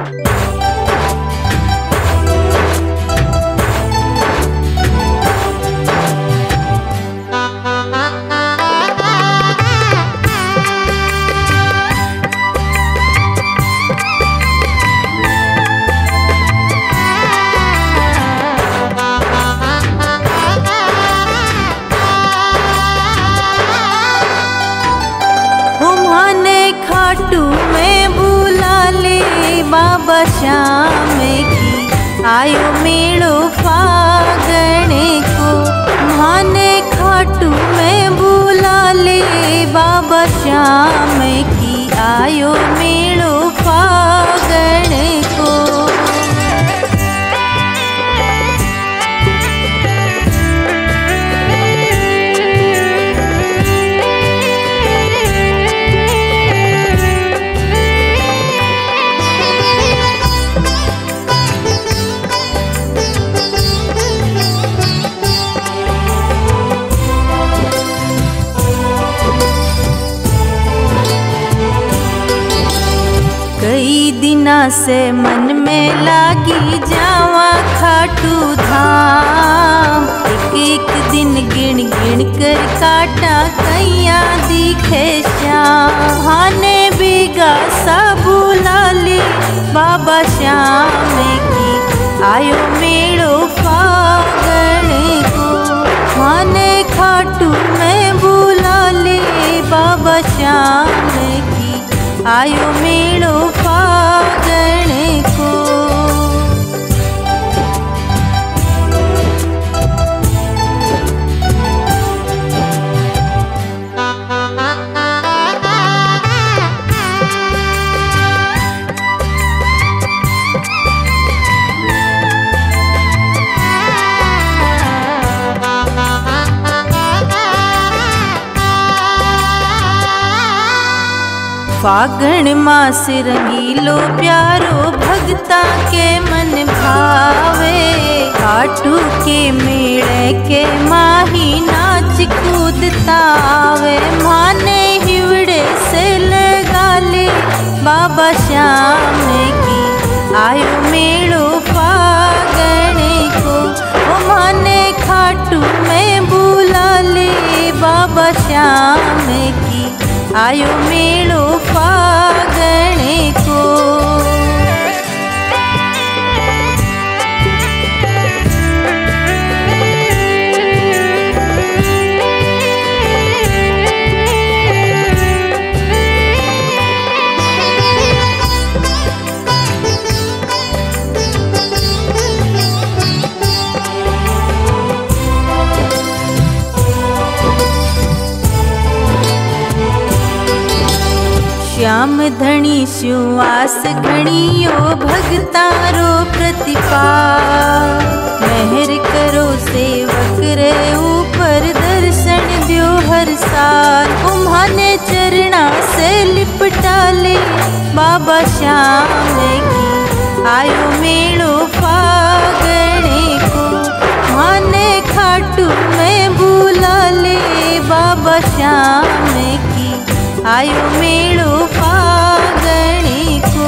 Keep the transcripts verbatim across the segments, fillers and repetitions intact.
खाटू में बुला ले बाबा श्याम की, आयो मेड़ो फागण को। माने खाटू में बुला ले बाबा श्याम की, आयो मेड़ो फागण को। कई दिना से मन में लागी जावा खाटू धाम। एक एक दिन गिन गिन कर काटा कैया दिखे श्याम। हाने बेगा सा बुला ले बाबा श्याम की, आयो मेड़ो फागण को। हाने खाटू में बुला ले बाबा श्याम की, आयो मेड़ो फागण को। फागण मास रंगीलो प्यारो भगता के मन भावे। खाटू के मेड़े के माही नाच कूदता आवे। माने हिवड़े से लगा ले बाबा श्याम की, आयो मेड़ो फागण को। ओ माने खाटू में बुला ले बाबा श्याम की, आयो मेड़ो फागण को। श्याम धनी सुवास घणियो भगतारो प्रतिपाल। मेहर करो सेवक रे ऊपर दर्शन द्यो हर साल। तुम्हाने चरणा से लिपटा ले बाबा श्याम की, आयो मेड़ो फागण को। माने खाटू में बुला ले बाबा श्याम की, आयो मेड़ो फागण को।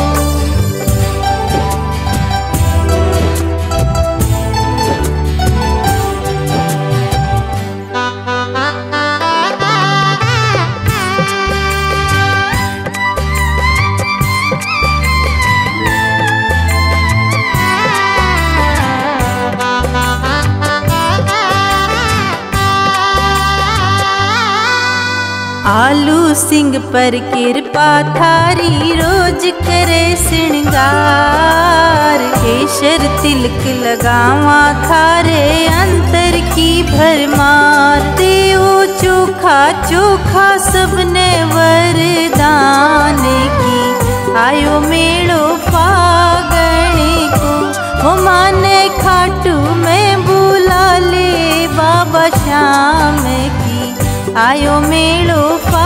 आलू सिंह पर कृपा थारी रोज करे श्रृंगार। केशर तिलक लगावा थारे अंतर की भरमार। देवो चोखा चोखा सबने वरदान की, आयो मेड़ो फागण को। हो माने खाटू में बुला ले बाबा श्याम की, आयो मेड़ो